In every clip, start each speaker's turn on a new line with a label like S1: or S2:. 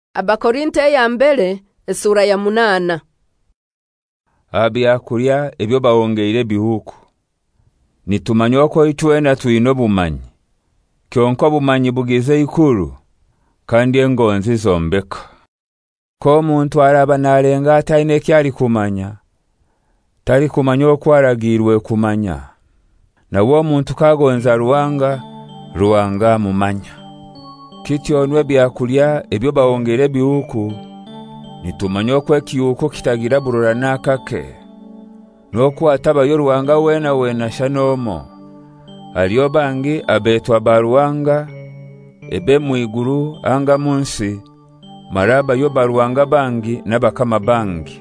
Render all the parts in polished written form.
S1: Abakorinte ya mbere esura ya 8.
S2: Abyakulya ebyo bawongeire bihuku. Nitumanya ko itwena tuino bumanyi. Kyonko bumanyi bugize ikuru kandi engonzi zombeka. Ko muntu araba nalenga ataine kyali kumanya. Tali kumanya okwaragirwe kumanya. Na wo muntu kagonza ruwanga mumanya. Kityo nwe byakulya ebyo bawongere bihuku nitumanya ko ekiyuko kitagira burura nakake noko atabayo ruwanga wena shanomo aliyo bangi abetwa baruwanga ebe muiguru anga munsi maraba yo baruwanga bangi nabakama bangi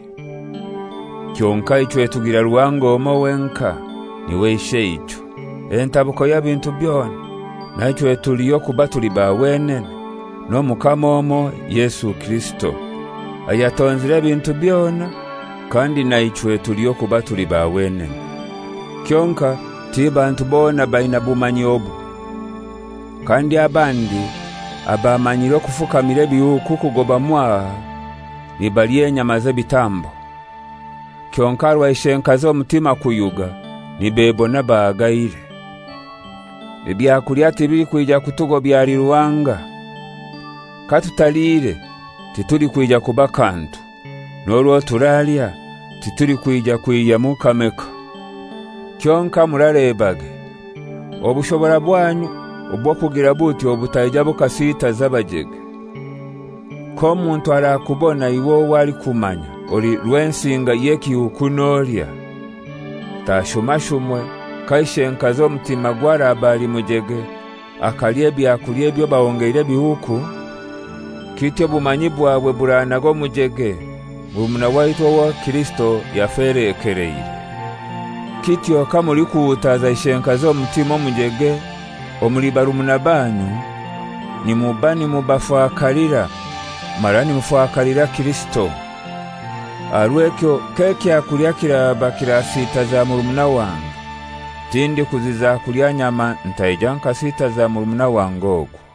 S2: kyonka ichwe tugira ruwanga omo wenka niwe isheicho entabuko ya bintu byona Nachwe tuliyo kuba tuli bawene no mukamomo Yesu Kristo ayatonzire bintu byona kandi naichwe tuliyo kuba tuli bawene kyonka tibantu bona baina bumanyi obu kandi abandi abamanyiro kufukamire bihuku kugoba mwa nibalie nyamaze bitambo kyonka rwaishenkazo mutima kuyuga nibebona bagayire ebyakulya tibiri kuija kutugo byali ruwanga katutalire tituli kuija kubakantu nolwo turalya tituli kuija kuija mukameka kyonka murarebage obushobora bwanyu obwo kugira buti obutaija bukasita zabajege ko muntu arakubona iwo wali kumanya oli rwensinga yeki ukunolya tashumashumwe kaishenkazo mutima gwara abali mujege akalye byakulye byo bawongeire bihuku kityo bumanyi bwawe buranago mujege bumuna waitwa wa Kristo yaferekereire kityo kamuli kuutaza ishenkazo mutima mujege omuli barumuna banyu ni mubani mubafakalira marani mufakalira Kristo arwekyo keke akulya kiraba kirasita za murumuna wangu tindi kuziza kulya nyama ntaija nkasita za murumuna wangogo